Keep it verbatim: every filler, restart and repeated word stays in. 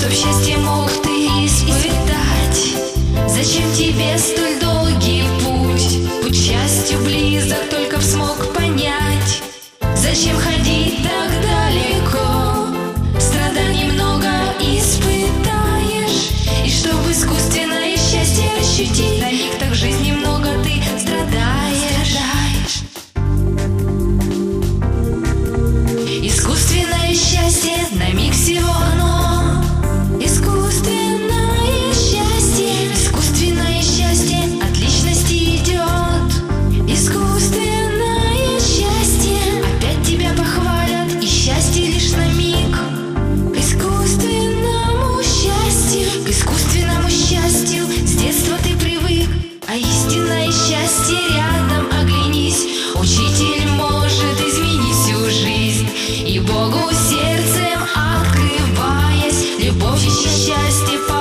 чтоб счастье мог ты испытать. Зачем тебе столь долгий путь? Путь к счастью близок, только б смог понять. Зачем ходить так далеко? Страданий много испытаешь. И чтоб искусственное счастье ощутить, на миг так в жизни много ты страдаешь. Искусственное счастье, на миг всего оно. Искусственное счастье, искусственное счастье от личности идет. Искусственное счастье, опять тебя похвалят, и счастье лишь на миг. К искусственному счастью, к искусственному счастью с детства ты привык. А истинное счастье рядом, оглянись. Учитель может изменить всю жизнь, и Богу сердцем открываясь, любовь и счастье